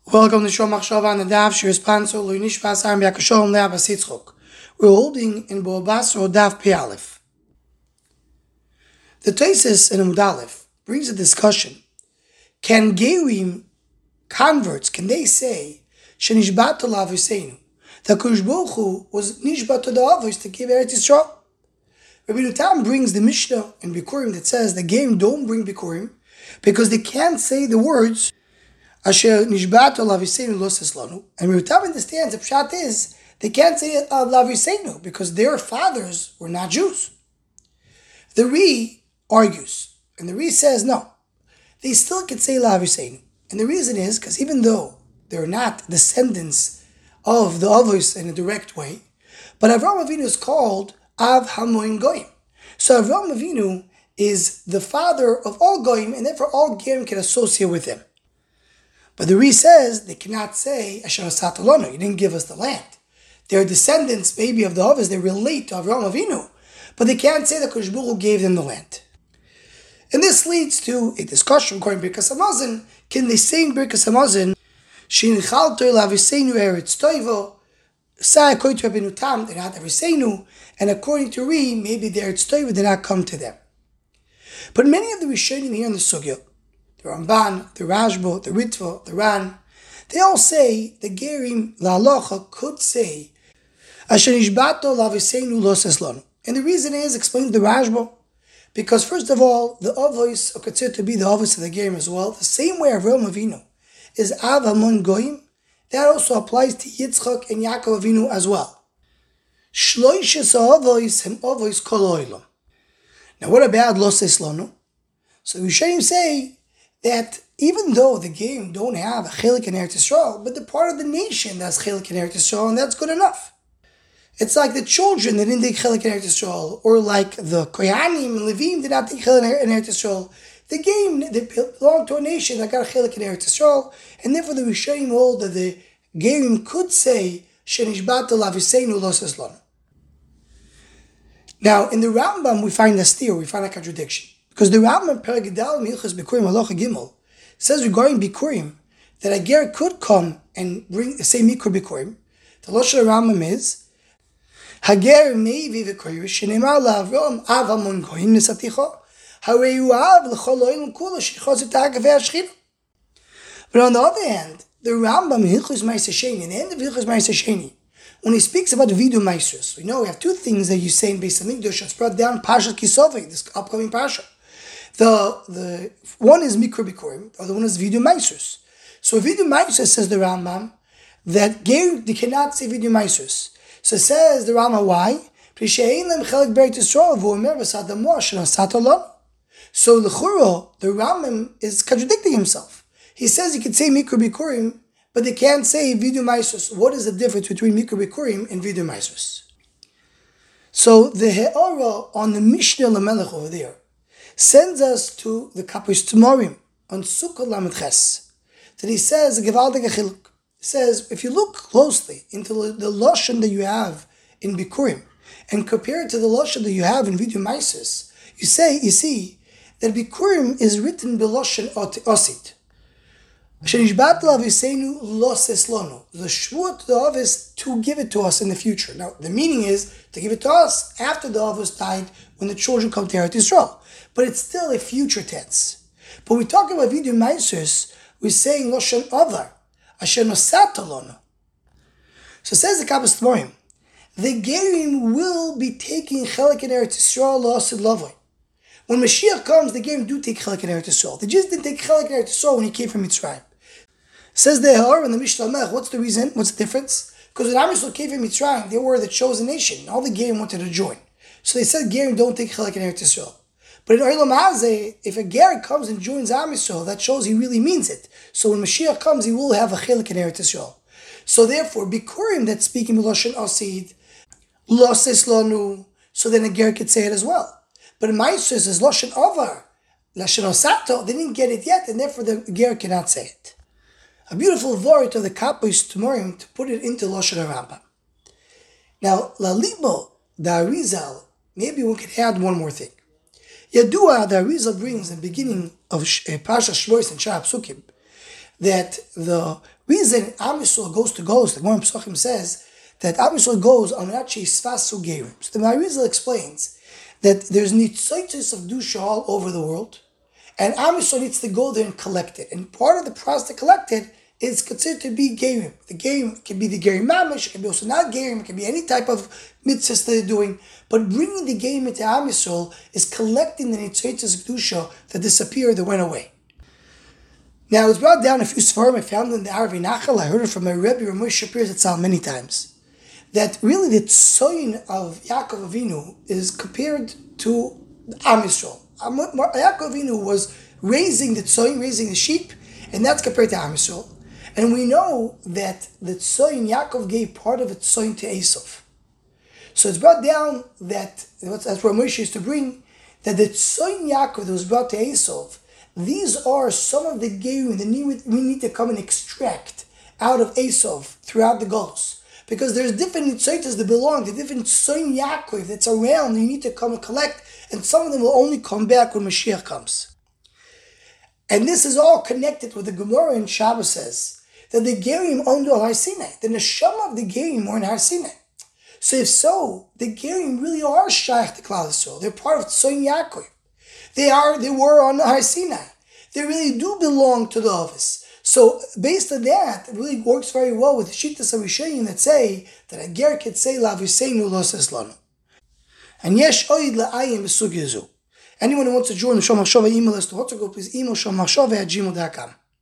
Welcome to Shomach Shava on the Daf Shir Sponsor Luinish Basar Yakashom Leabas Yitzchok. We're holding in Boabas or Daf Pi Aleph. The Taisis in Amud Aleph brings a discussion. Can Gerim converts, can they say Shenishbat Laviseinu that Kodesh Baruch Hu was Nishbat to the Avos to give Eretz Yisrael? Rabbi Nutam brings the Mishnah in Bikurim that says the Gerim don't bring Bikurim because they can't say the words Asher Nishbat Laviseinu Lo Seslanu. And Rabbi Nutam understands the pshat is they can't say Laviseinu because their fathers were not Jews. The Ri argues, and the Ri says no, they still can say Laviseinu. And the reason is because even though they're not descendants of the Avos in a direct way, but Avraham Avinu is called Av Hamoin Goyim. So Avraham Avinu is the father of all Goyim, and therefore all Gerim can associate with him. But the Ri says they cannot say Asher Asat Alonu, you didn't give us the land. They're descendants maybe of the Avos, they relate to Avraham Avinu, but they can't say that Kodesh Baruch Hu gave them the land. And this leads to a discussion according to Birkas Hamazon. Can they say in Birkas Hamazon, Shinchal Laviseinu Eretz Toivo, say according to Rabbi Nutam, they're not Laviseinu, and according to Ri, maybe the Eretz Toivo did not come to them. But many of the Rishonim here in the Sugya, the Ramban, the Rashba, the Ritva, the Ran, they all say the Gerim La'alocha could say Asher Nishbato Laviseinu Lo Seslanu. And the reason is, explains the Rashba, because first of all, the Avos are considered to be the Avos of the Gerim as well. The same way Avraham Avinu is Av Hamon Goyim, that also applies to Yitzchak and Yaakov Avinu as well. Shloishes Avos hem Avos kol oilam. Now what about Lo Seslanu? So we should say that even though the Gerim don't have a Chelik in Eretz Yisrael, but they're part of the nation that's Chelik in Eretz Yisrael, and that's good enough. It's like the children that didn't take Chelik in Eretz Yisrael, or like the Kohanim and Levim did not take Chelik in Eretz Yisrael. The Gerim, they belong to a nation that got a Chelik in Eretz Yisrael, and therefore the Rishonim hold that the Gerim could say Shenishbat Laviseinu Lo Seslanu. Now, in the Rambam, we find a steer, we find a contradiction. Because the Rambam, Perek Gedal, Milchas Bikurim, Halacha Gimel, says regarding Bikurim, that a Ger could come and say Mikra Bikurim. The Lashon of Rambam is, Hager Meivi V'Koirish, Shenemar La'Avram Av Hamon Goyim Nisaticha, Harei Av L'Chol Oilam Kula Shechos V'Tagavei HaShechina. But on the other hand, the Rambam in Hilchos Ma'aseh Sheni, in the end of Hilchos Ma'aseh Sheni, when he speaks about Vidu Ma'asros, we know we have two things that you say in Beis Hamikdash that's brought down Parashat Kisovei, this upcoming Parasha. The one is Mikra Bikurim, the other one is Vidu Ma'asros. So Vidu Ma'asros says the Rambam that they cannot say Vidu Ma'asros. So says the Rambam why? So l'chura, the Rambam is contradicting himself. He says you can say Mikra Bikurim, but they can't say Vidu Ma'asros. What is the difference between Mikra Bikurim and Vidu Ma'asros? So the He'ara on the Mishnah Lamelech over there sends us to the Kapos Tmorim on Sukkot Lamed Ches. That he says, He says, if you look closely into the Lashon that you have in Bikurim and compare it to the Lashon that you have in Vidu Ma'asros, you see that Bikurim is written B'Lashon Osid. Shenishbat Laviseinu Lo Seslanu. The Shvuah to the Avos to give it to us in the future. Now, the meaning is to give it to us after the Avos died when the children come to Eretz Yisrael. But it's still a future tense. But when we talk about Vidu Ma'asros, we're saying Lashon Avar, Asher Nosat Alonu. So says the Kapos Tmorim, the Gerim will be taking Chelik in Eretz Yisrael L'Asid Lavoi. When Mashiach comes, the Gerim do take Chelik in Eretz Yisrael. They just didn't take Chelik in Eretz Yisrael when he came from Mitzrayim. Says the Har in the Mishnah Melech, what's the reason? What's the difference? Because when Am Yisrael came from Mitzrayim, they were the chosen nation. All the Gerim wanted to join. So they said Gerim don't take Chelik in Eretz Yisrael. But in Olam Hazeh, if a Ger comes and joins Am Yisrael, that shows he really means it. So when Mashiach comes, he will have a Chelik in Eretz Yisrael. So therefore, Bikurim that's speaking B'Lashon Osid, Lo Seslanu, so then a Ger could say it as well. But in Ma'asros is Lashon Avar, Lashon Osato, they didn't get it yet, and therefore the Ger cannot say it. A beautiful word of the Kapos Tmorim to put it into Lashon Rambam. Now, Lalibo, the Arizal, maybe we could add one more thing. Yadua, the Arizal brings in the beginning of Parsha Shmois and Shar Psukim, that the reason Am Yisrael goes to Golos, the Gemara Pesachim says that Am Yisrael goes on Rachi Sfasu Gerim. So the Maharizal explains that there's nitzoitis of Dusha all over the world, and Am Yisrael needs to go there and collect it. And part of the process to collect it is considered to be Gerim. The Gerim can be the Gerim Mamish, it can be also not Gerim, it can be any type of mitzvahs they're doing. But bringing the Gerim into Am Yisrael is collecting the nitzoitis of Dusha that disappeared, that went away. Now, it's brought down a few Sfarim I found in the Arvi Nachal. I heard it from my Rebbe, Ramesh Shapir Zatzal, many times, that really the tzoyin of Yaakov Avinu is compared to Am Yisrael. Yaakov Avinu was raising the tzoyin, raising the sheep, and that's compared to Am Yisrael. And we know that the tzoyin, Yaakov gave part of the tzoyin to Esav. So it's brought down that, that's where Moshe used to bring, that the tzoyin Yaakov that was brought to Esav, these are some of the gerim that we need to come and extract out of Esav throughout the Golos. Because there's different nitzoitas that belong to different tzoyin Yaakov that's around, you need to come and collect, and some of them will only come back when Mashiach comes. And this is all connected with the Gemara in Shabbos says that the gerim ondu al Har Sinai, the neshama of the gerim are in Har Sinai. So if so, the gerim really are shaykh to Klal Yisrael. They're part of tzoyin Yaakov. They were on Har Sinai. They really do belong to the office. So based on that, it really works very well with the Shittas HaRishayim that say that a ger could say Laviseinu lo seslanu. And yesh oid la'ayim b'sugya zu. Anyone who wants to join the Shom HaShava email list to WhatsApp, please email shomhashava@gmail.com.